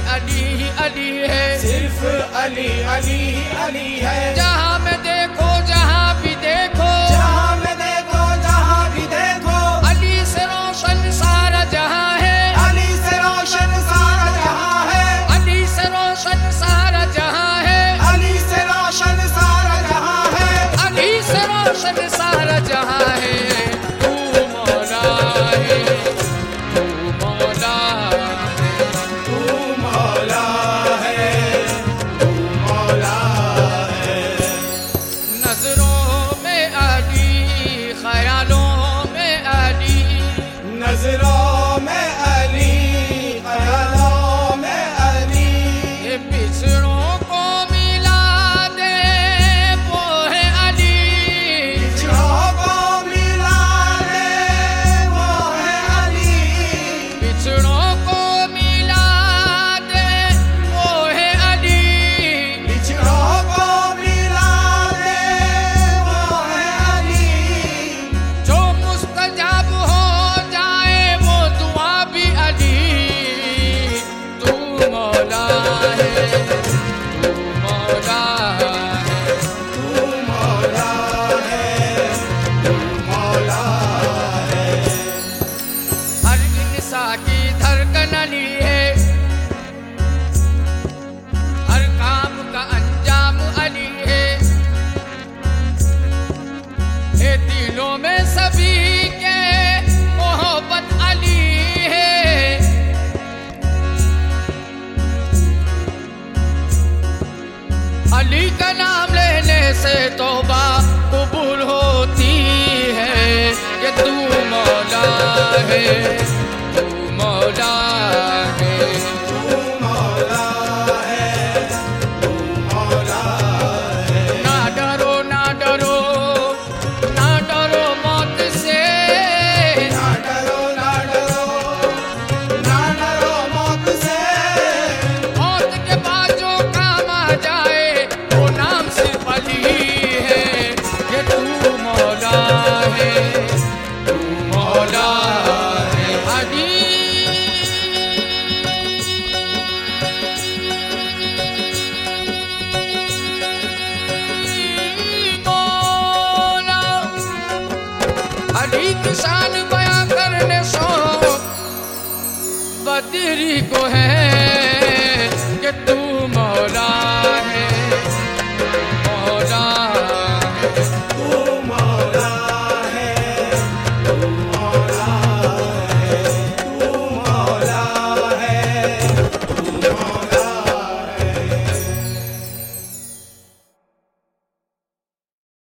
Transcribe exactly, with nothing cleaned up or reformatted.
अली ही अली है, सिर्फ अली अली अली है। जहाँ में देखो जहाँ भी देखो, जहाँ में देखो जहाँ भी देखो, अली से रोशन सारा जहाँ है, अली से रोशन सारा जहाँ है, अली से रोशन सारा जहाँ है, अली से रोशन सारा जहाँ है, अली से रोशन सारा जहाँ है। तू मौला है, तू मौला है, तू मौला है, तू मौला है। नजरों में अली, ख्यालों में अली, नजरों में अली, ख्यालों में अली, ये बिछड़ों को मिला दे वो है अली, बिछड़ों को मिला दे वो है अली, बिछड़ों को मिला दे वो है अली, बिछड़ों को मिला दे वो है अली, जो मुस्तजाब हो जाए वो दुआ भी अली। तू मौला है, तू मौला है, तू मौला है, तू मौला है। हर इंसान की धड़कन अली है, हर काम का अंजाम अली है, ये दिलों में सभी के मोहब्बत अली है। अली का नाम लेने से तौबा कबूल होती है। ये तू मौला है, तू मौला है, तू मौला है, तू मौला है। ना डरो ना डरो ना डरो मौत से, ना डरो ना डरो ना डरो मौत से, मौत के बाद जो काम आ जाए वो नाम सिर्फ अली है। ये तू मौला है, तू मौला है अली। मौला अली की शान बयां करने सो बदरी को है।